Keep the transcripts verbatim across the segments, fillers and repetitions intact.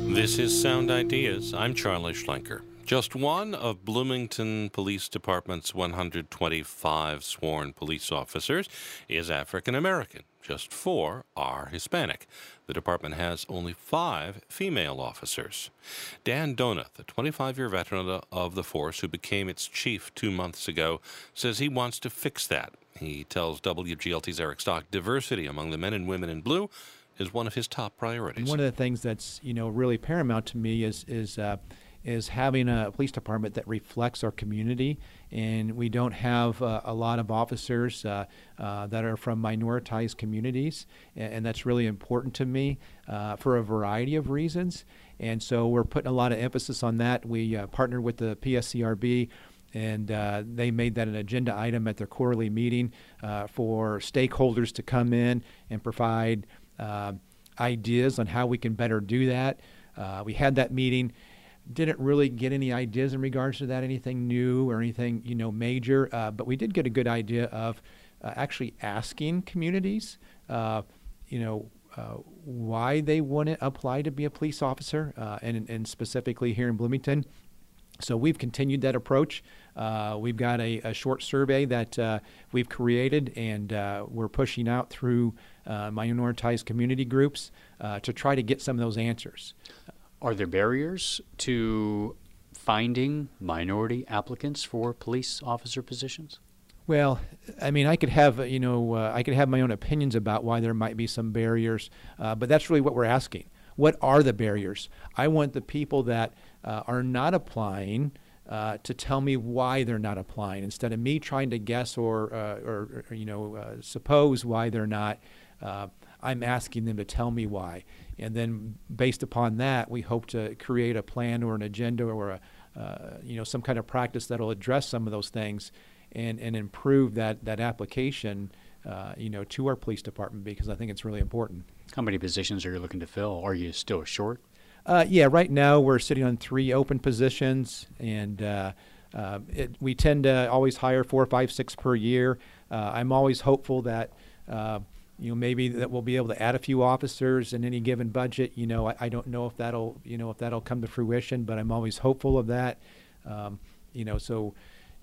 This is Sound Ideas. I'm Charlie Schlenker. Just one of Bloomington Police Department's one hundred twenty-five sworn police officers is African American. Just four are Hispanic. The department has only five female officers. Dan Donath, a twenty-five-year veteran of the force who became its chief two months ago, says he wants to fix that. He tells W G L T's Eric Stock diversity among the men and women in blue is one of his top priorities. One of the things that's, you know, really paramount to me is is uh, is having a police department that reflects our community, and we don't have uh, a lot of officers uh, uh, that are from minoritized communities, and, and that's really important to me uh, for a variety of reasons. And so we're putting a lot of emphasis on that. We uh, partnered with the P S C R B, and uh, they made that an agenda item at their quarterly meeting uh, for stakeholders to come in and provide uh, ideas on how we can better do that. Uh, we had that meeting. Didn't really get any ideas in regards to that, anything new or anything, you know, major, uh, but we did get a good idea of uh, actually asking communities, uh, you know, uh, why they wouldn't apply to be a police officer, uh, and, and specifically here in Bloomington. So we've continued that approach. Uh, we've got a, a short survey that uh, we've created, and uh, we're pushing out through uh, minoritized community groups uh, to try to get some of those answers. Are there barriers to finding minority applicants for police officer positions? Well, I mean, I could have, you know, uh, I could have my own opinions about why there might be some barriers, uh, but that's really what we're asking. What are the barriers? I want the people that uh, are not applying uh, to tell me why they're not applying, instead of me trying to guess or, uh, or, or you know, uh, suppose why they're not. Uh, I'm asking them to tell me why. And then based upon that, we hope to create a plan or an agenda or a, uh, you know, some kind of practice that'll address some of those things and, and improve that, that application, uh, you know, to our police department, because I think it's really important. How many positions are you looking to fill? Are you still short? Uh, yeah, right now we're sitting on three open positions, and uh, uh, it, we tend to always hire four, five, six per year. Uh, I'm always hopeful that uh, you know, maybe that we'll be able to add a few officers in any given budget. You know, I, I don't know if that'll, you know, if that'll come to fruition, but I'm always hopeful of that. Um, you know, so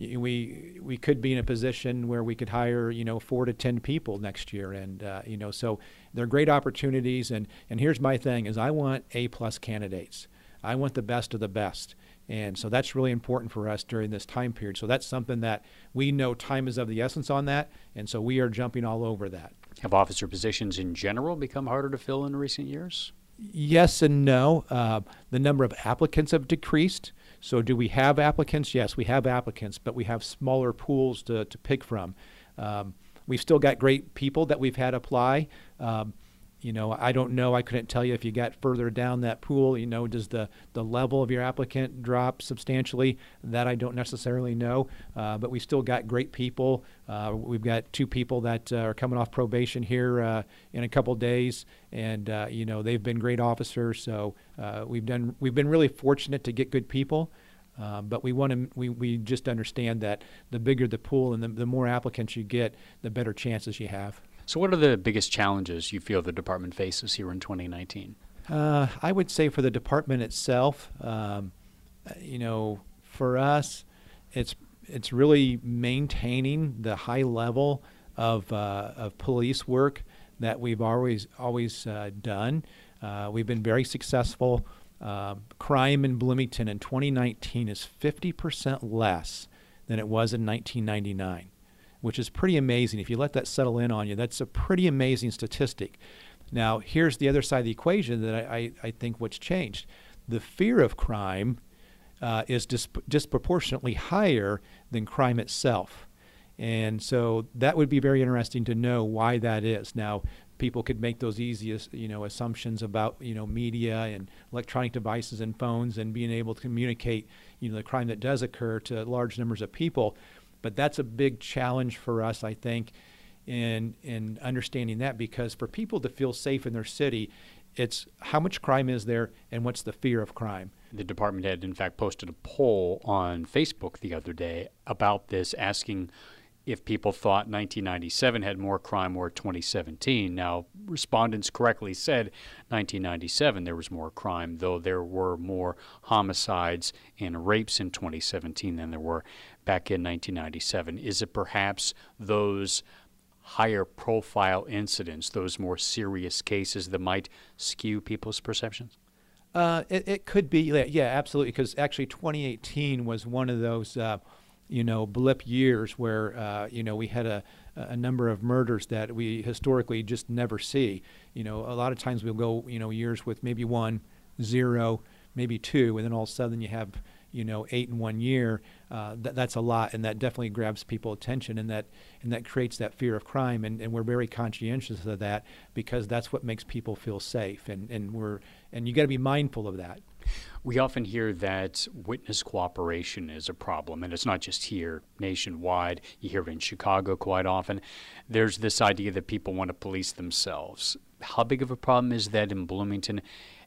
we we could be in a position where we could hire, you know, four to ten people next year, and uh, you know, so they're great opportunities. And and here's my thing: is I want A plus candidates. I want the best of the best. And so that's really important for us during this time period. So that's something that we know time is of the essence on that, and so we are jumping all over that. Have officer positions in general become harder to fill in recent years? Yes and no. Uh, the number of applicants have decreased. So do we have applicants? Yes, we have applicants, but we have smaller pools to, to pick from. Um, we've still got great people that we've had apply. Um, You know, I don't know. I couldn't tell you if you got further down that pool, you know, does the, the level of your applicant drop substantially? That I don't necessarily know. Uh, but we still got great people. Uh, we've got two people that uh, are coming off probation here uh, in a couple days, and uh, you know, they've been great officers. So uh, we've done. We've been really fortunate to get good people. Uh, but we want to. We, we just understand that the bigger the pool and the, the more applicants you get, the better chances you have. So what are the biggest challenges you feel the department faces here in twenty nineteen? Uh, I would say for the department itself, um, you know, for us, it's it's really maintaining the high level of uh, of police work that we've always always uh, done. Uh, we've been very successful. Uh, crime in Bloomington in twenty nineteen is fifty percent less than it was in nineteen ninety-nine. Which is pretty amazing. If you let that settle in on you, that's a pretty amazing statistic. Now, here's the other side of the equation that I, I, I think what's changed. The fear of crime uh, is dis- disproportionately higher than crime itself. And so that would be very interesting to know why that is. Now, people could make those easiest, you know, assumptions about, you know, media and electronic devices and phones and being able to communicate, you know, the crime that does occur to large numbers of people. But that's a big challenge for us, I think, in in understanding that, because for people to feel safe in their city, it's how much crime is there and what's the fear of crime. The department had, in fact, posted a poll on Facebook the other day about this, asking if people thought nineteen ninety-seven had more crime or twenty seventeen. Now, respondents correctly said nineteen ninety-seven there was more crime, though there were more homicides and rapes in twenty seventeen than there were back in nineteen ninety-seven. Is it perhaps those higher profile incidents, those more serious cases that might skew people's perceptions? Uh, it, it could be, yeah, yeah, absolutely, because actually twenty eighteen was one of those uh, you know, blip years where, uh, you know, we had a, a number of murders that we historically just never see. You know, a lot of times we'll go, you know, years with maybe one, zero, maybe two, and then all of a sudden you have, you know, eight in one year. Uh, that, that's a lot, and that definitely grabs people's attention, and that and that creates that fear of crime, and, and we're very conscientious of that because that's what makes people feel safe, and, and we're and you got to be mindful of that. We often hear that witness cooperation is a problem, and it's not just here, nationwide. You hear it in Chicago quite often. There's this idea that people want to police themselves. How big of a problem is that in Bloomington,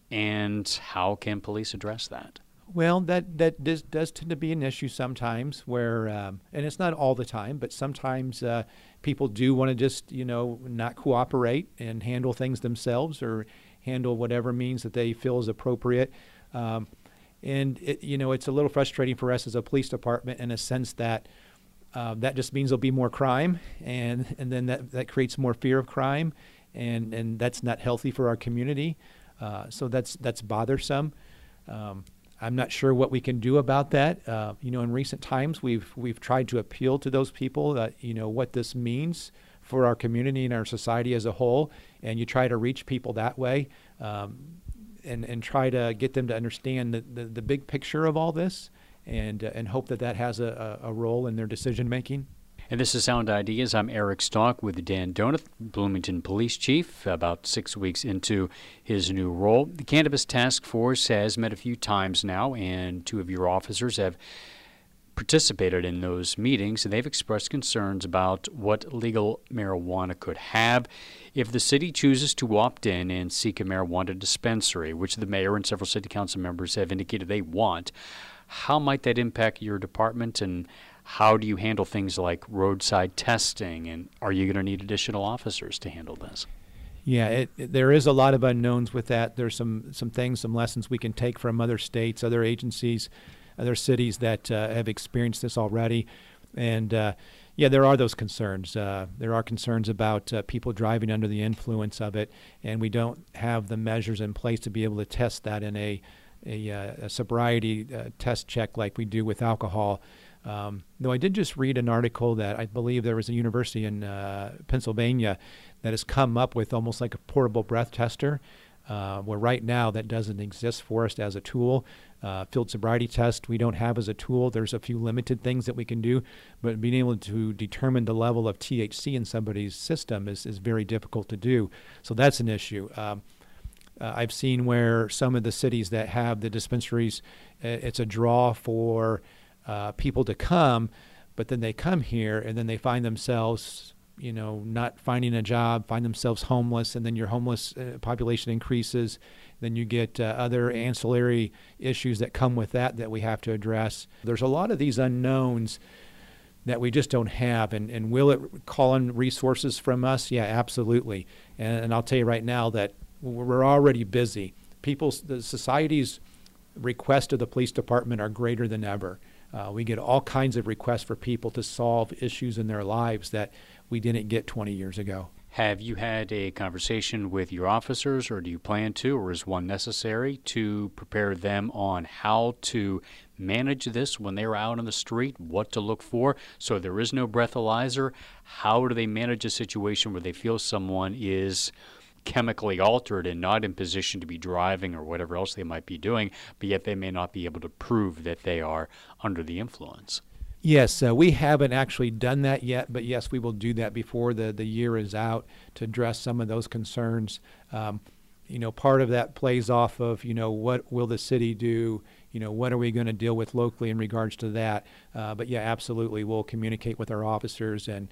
and how can police address that? Well, that, that does, does tend to be an issue sometimes where, um, and it's not all the time, but sometimes uh, people do want to just, you know, not cooperate and handle things themselves or handle whatever means that they feel is appropriate. Um, and, it, you know, it's a little frustrating for us as a police department in a sense that uh, that just means there'll be more crime, and, and then that, that creates more fear of crime, and, and that's not healthy for our community. Uh, so that's that's bothersome. Um, I'm not sure what we can do about that. Uh, you know, in recent times, we've we've tried to appeal to those people that, you know, what this means for our community and our society as a whole, and you try to reach people that way. Um, and, and try to get them to understand the, the, the big picture of all this, and uh, and hope that that has a, a role in their decision making. And this is Sound Ideas. I'm Eric Stock with Dan Donath, Bloomington Police Chief, about six weeks into his new role. The Cannabis Task Force has met a few times now, and two of your officers have participated in those meetings, and they've expressed concerns about what legal marijuana could have if the city chooses to opt in and seek a marijuana dispensary, which the mayor and several city council members have indicated they want. How might that impact your department, and how do you handle things like roadside testing, and are you going to need additional officers to handle this? Yeah, it, it, there is a lot of unknowns with that. There's some, some things, some lessons we can take from other states, other agencies, other cities that uh, have experienced this already. And, uh, yeah, there are those concerns. Uh, there are concerns about uh, people driving under the influence of it, and we don't have the measures in place to be able to test that in a, a, uh, a sobriety uh, test check like we do with alcohol. Um, though I did just read an article that I believe there was a university in uh, Pennsylvania that has come up with almost like a portable breath tester, uh, where right now that doesn't exist for us as a tool. Uh, field sobriety test we don't have as a tool. There's a few limited things that we can do, but being able to determine the level of T H C in somebody's system is, is very difficult to do. So that's an issue. Um, uh, I've seen where some of the cities that have the dispensaries, uh, it's a draw for uh, people to come, but then they come here and then they find themselves, you know, not finding a job, find themselves homeless, and then your homeless uh, population increases. Then you get uh, other ancillary issues that come with that that we have to address. There's a lot of these unknowns that we just don't have. And, and will it call on resources from us? Yeah, absolutely. And, and I'll tell you right now that we're already busy. People's, the society's requests of the police department are greater than ever. Uh, we get all kinds of requests for people to solve issues in their lives that we didn't get twenty years ago. Have you had a conversation with your officers, or do you plan to, or is one necessary, to prepare them on how to manage this when they're out on the street, what to look for, so there is no breathalyzer? How do they manage a situation where they feel someone is chemically altered and not in position to be driving or whatever else they might be doing, but yet they may not be able to prove that they are under the influence? Yes, uh, we haven't actually done that yet, but yes, we will do that before the, the year is out to address some of those concerns. Um, you know, part of that plays off of, you know, what will the city do? You know, what are we going to deal with locally in regards to that? Uh, but yeah, absolutely, we'll communicate with our officers and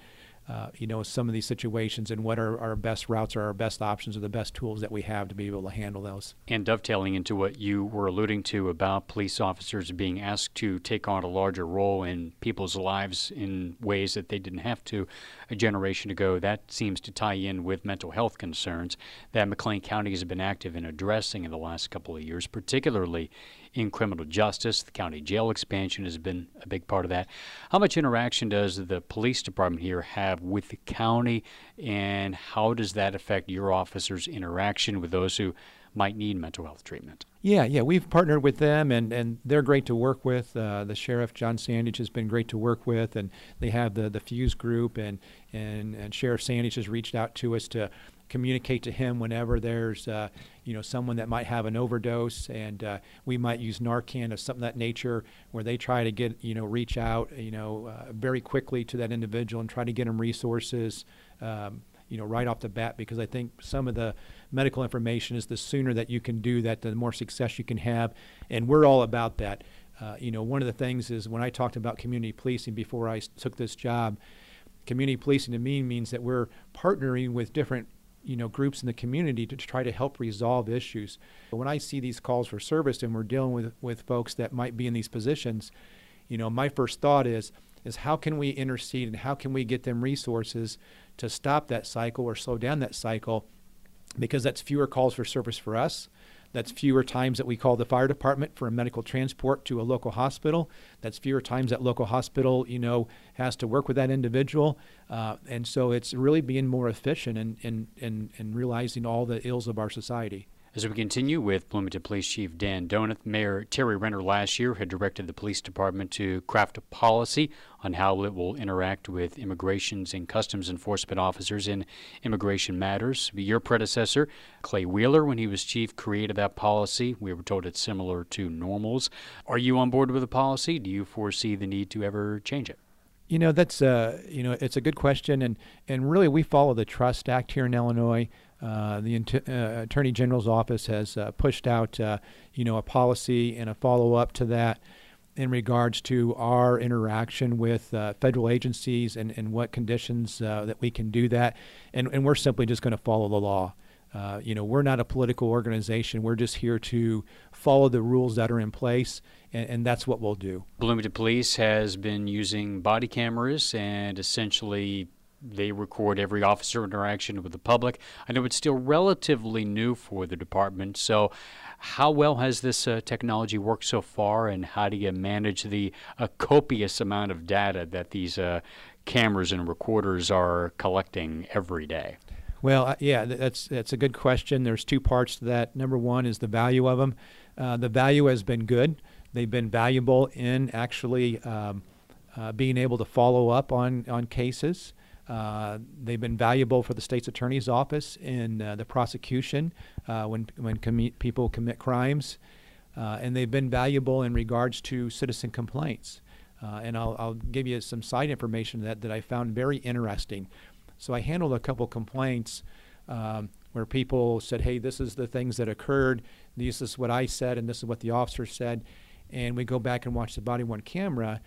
uh, you know, some of these situations and what our, our best routes or our best options or the best tools that we have to be able to handle those. And dovetailing into what you were alluding to about police officers being asked to take on a larger role in people's lives in ways that they didn't have to a generation ago, that seems to tie in with mental health concerns that McLean County has been active in addressing in the last couple of years, particularly in criminal justice. The county jail expansion has been a big part of that. How much interaction does the police department here have with the county, and how does that affect your officers' interaction with those who might need mental health treatment? Yeah, yeah, we've partnered with them, and, and they're great to work with. Uh, the sheriff, John Sandage, has been great to work with, and they have the, the Fuse group, and, and, and Sheriff Sandage has reached out to us to communicate to him whenever there's, uh, you know, someone that might have an overdose, and uh, we might use Narcan or something of that nature, where they try to get, you know, reach out, you know, uh, very quickly to that individual and try to get them resources, um, you know, right off the bat, because I think some of the medical information is the sooner that you can do that, the more success you can have, and we're all about that. Uh, you know, one of the things is when I talked about community policing before I took this job, community policing to me means that we're partnering with different you know, groups in the community to try to help resolve issues. But when I see these calls for service and we're dealing with, with folks that might be in these positions, you know, my first thought is, is how can we intercede and how can we get them resources to stop that cycle or slow down that cycle, because that's fewer calls for service for us. That's fewer times that we call the fire department for a medical transport to a local hospital. That's fewer times that local hospital, you know, has to work with that individual. Uh, and so it's really being more efficient and, and, and, and realizing all the ills of our society. As we continue with Bloomington Police Chief Dan Donath, Mayor Terry Renner last year had directed the police department to craft a policy on how it will interact with immigrations and customs enforcement officers in immigration matters. Your predecessor, Clay Wheeler, when he was chief, created that policy. We were told it's similar to Normal's. Are you on board with the policy? Do you foresee the need to ever change it? You know, that's uh, you know, it's a good question, and, and really we follow the Trust Act here in Illinois. Uh, the uh, Attorney General's office has uh, pushed out, uh, you know, a policy and a follow-up to that in regards to our interaction with uh, federal agencies and, and what conditions uh, that we can do that. And, and we're simply just going to follow the law. Uh, you know, we're not a political organization. We're just here to follow the rules that are in place, and, and that's what we'll do. Bloomington Police has been using body cameras, and essentially they record every officer interaction with the public. I know it's still relatively new for the department, so how well has this uh, technology worked so far, and how do you manage the uh, copious amount of data that these uh, cameras and recorders are collecting every day? Well, uh, yeah, that's that's a good question. There's two parts to that. Number one is the value of them. Uh, the value has been good. They've been valuable in actually um, uh, being able to follow up on, on cases. Uh, they've been valuable for the state's attorney's office in uh, the prosecution uh, when when com- people commit crimes, uh, and they've been valuable in regards to citizen complaints. Uh, and I'll, I'll give you some side information that, that I found very interesting. So I handled a couple complaints um, where people said, hey, this is the things that occurred, this is what I said, and this is what the officer said. And we go back and watch the body-worn camera,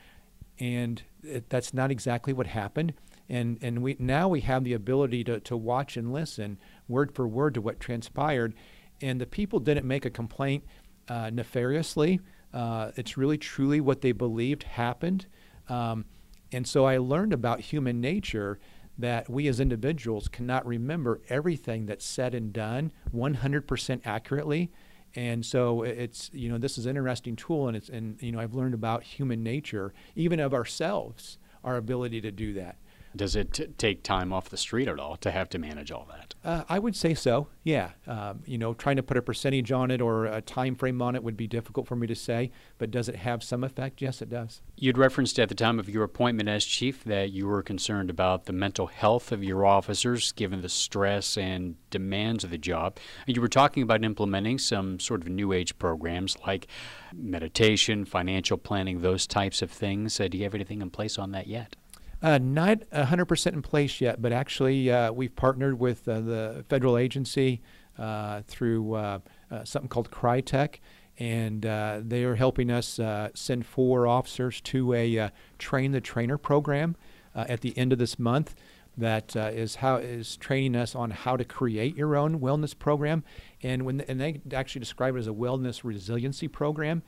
and it, that's not exactly what happened. And and we now we have the ability to, to watch and listen word for word to what transpired. And the people didn't make a complaint uh, nefariously. Uh, it's really truly what they believed happened. Um, and so I learned about human nature, that we as individuals cannot remember everything that's said and done one hundred percent accurately. And so it's, you know, this is an interesting tool, and it's, and, you know, I've learned about human nature, even of ourselves, our ability to do that. Does it t- take time off the street at all to have to manage all that? Uh, I would say so, yeah. Um, you know, trying to put a percentage on it or a time frame on it would be difficult for me to say, but does it have some effect? Yes, it does. You'd referenced at the time of your appointment as chief that you were concerned about the mental health of your officers given the stress and demands of the job. And you were talking about implementing some sort of new age programs like meditation, financial planning, those types of things. Uh, do you have anything in place on that yet? Uh, not one hundred percent in place yet, but actually uh, we've partnered with uh, the federal agency uh, through uh, uh, something called Crytech, and uh, they are helping us uh, send four officers to a uh, Train the Trainer program uh, at the end of this month. that uh, is how is training us on how to create your own wellness program, and when and they actually describe it as a wellness resiliency program.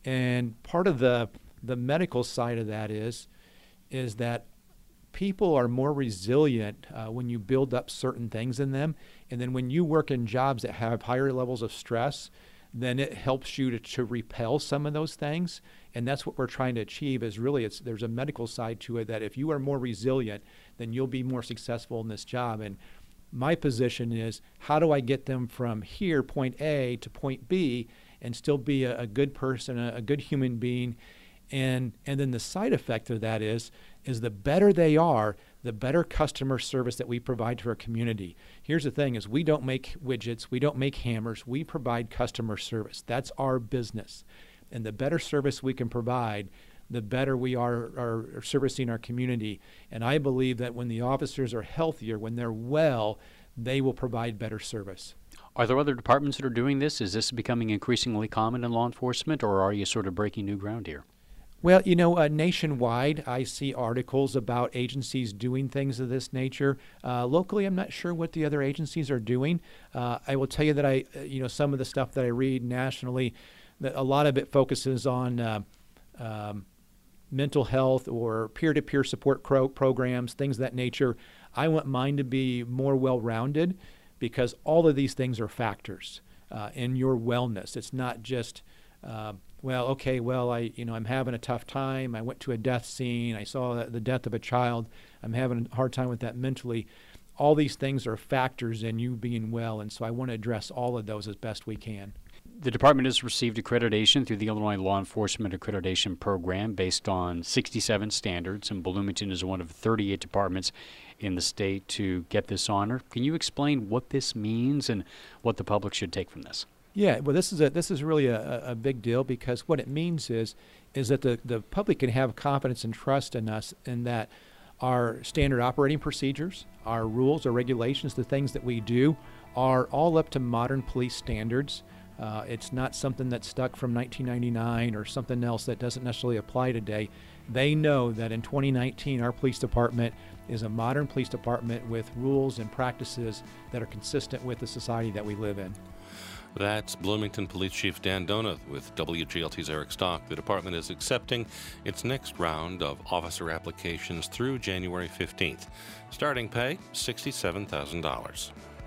And part of the the medical side of that is is that people are more resilient uh, when you build up certain things in them, and then when you work in jobs that have higher levels of stress, then it helps you to, to repel some of those things. And that's what we're trying to achieve. Is really it's there's a medical side to it, that if you are more resilient, then you'll be more successful in this job. And my position is, how do I get them from here, point A, to point B, and still be a, a good person, a, a good human being? And and then the side effect of that is, is the better they are, the better customer service that we provide to our community. Here's the thing, is we don't make widgets, we don't make hammers, we provide customer service. That's our business. And the better service we can provide, the better we are, are servicing our community. And I believe that when the officers are healthier, when they're well, they will provide better service. Are there other departments that are doing this? Is this becoming increasingly common in law enforcement, or are you sort of breaking new ground here? Well, you know, uh, nationwide, I see articles about agencies doing things of this nature. Uh, locally, I'm not sure what the other agencies are doing. Uh, I will tell you that I, uh, you know, some of the stuff that I read nationally, that a lot of it focuses on uh, um, mental health or peer-to-peer support pro- programs, things of that nature. I want mine to be more well-rounded, because all of these things are factors uh, in your wellness. It's not just uh, well, okay, well, I, you know, I'm having a tough time. I went to a death scene. I saw the death of a child. I'm having a hard time with that mentally. All these things are factors in you being well, and so I want to address all of those as best we can. The department has received accreditation through the Illinois Law Enforcement Accreditation Program based on sixty-seven standards, and Bloomington is one of thirty-eight departments in the state to get this honor. Can you explain what this means and what the public should take from this? Yeah, well, this is a this is really a, a big deal, because what it means is is that the, the public can have confidence and trust in us, in that our standard operating procedures, our rules, our regulations, the things that we do are all up to modern police standards. Uh, it's not something that's stuck from nineteen ninety-nine or something else that doesn't necessarily apply today. They know that in twenty nineteen, our police department is a modern police department with rules and practices that are consistent with the society that we live in. That's Bloomington Police Chief Dan Donath with W G L T's Eric Stock. The department is accepting its next round of officer applications through January fifteenth. Starting pay, sixty-seven thousand dollars.